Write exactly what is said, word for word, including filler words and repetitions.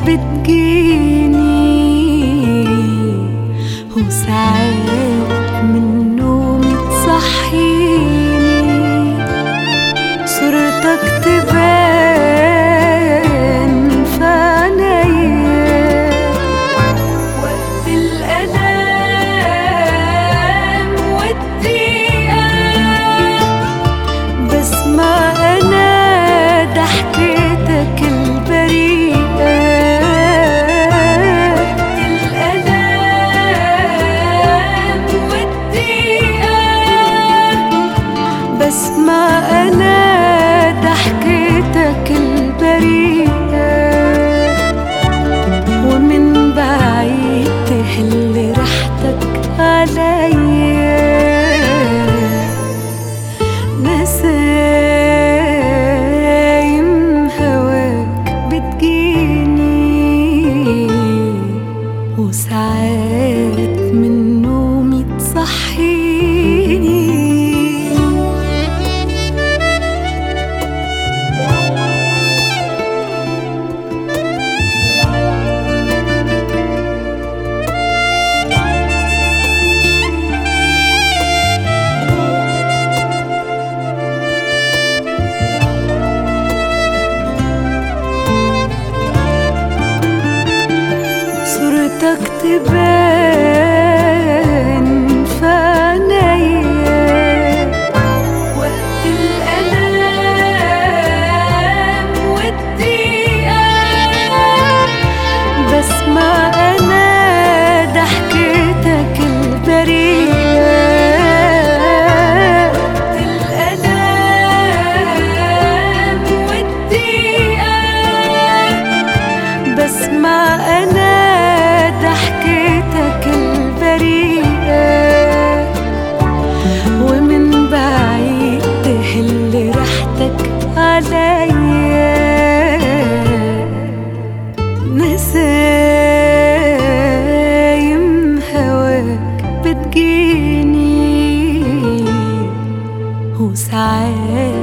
بتجيني، وساعات من نومي تصحيني، صورتك تبان في عينيا وقت الألام والضيقة، بسمع أنا ضحكتك البريئة وقت الألام والضيقة، بسمع أنا ضحكتك البريئة، ومن بعيد تهل ريحتك عليا، نسايم هواك بتجيني، وساعات من نومي تصحيني. صورتك تبان في عينيا وقت الألام والضيقة، بسمع أنا ضحكتك البريئة وقت الألام والضيقة، بسمع أنا ضحكتك البريئة، ومن بعيد تهل ريحتك عليا، نسايم هواك بتجيني، وساعات